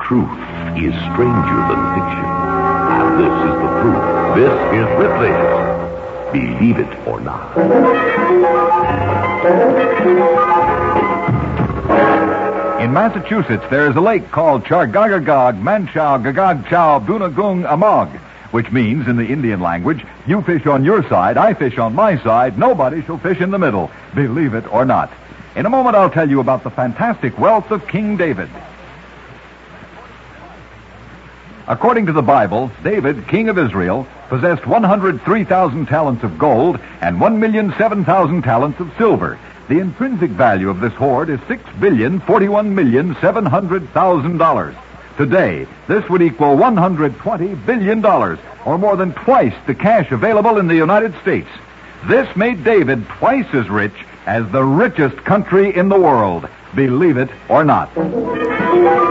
Truth is stranger than fiction. And this is the proof. This is Ripley's Believe It or Not. In Massachusetts, there is a lake called Chargagagog Manchow Gagag Chow Bunagung Amog, which means, in the Indian language, you fish on your side, I fish on my side, nobody shall fish in the middle. Believe it or not. In a moment, I'll tell you about the fantastic wealth of King David. According to the Bible, David, king of Israel, possessed 103,000 talents of gold and 1,007,000 talents of silver. The intrinsic value of this hoard is $6,041,700,000. Today, this would equal $120 billion, or more than twice the cash available in the United States. This made David twice as rich as the richest country in the world. Believe it or not.